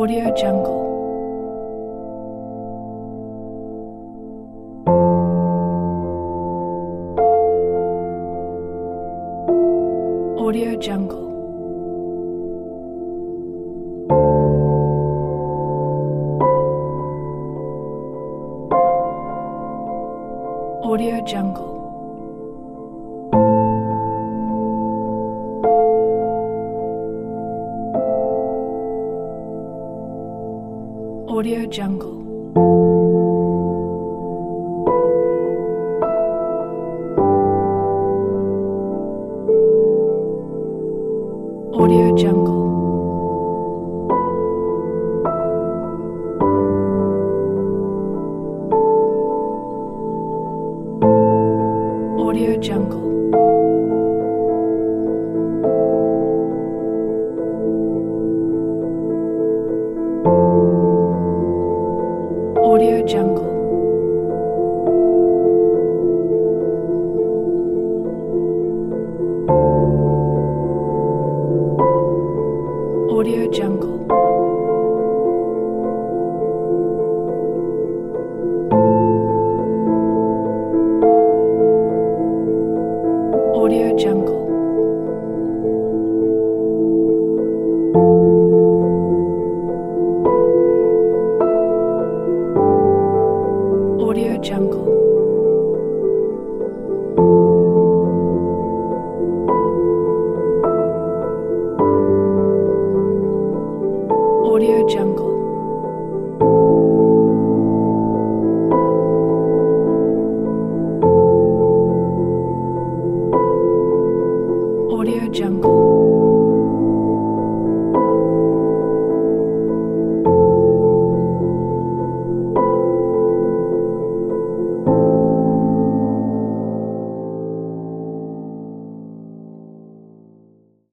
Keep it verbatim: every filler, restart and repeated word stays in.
Audio Jungle. Audio Jungle. Audio Jungle. Audio Jungle. Audio Jungle. Audio Jungle. Audio Jungle. Audio Jungle. Audio Jungle. Audio Jungle. Audio Jungle. Audio Jungle.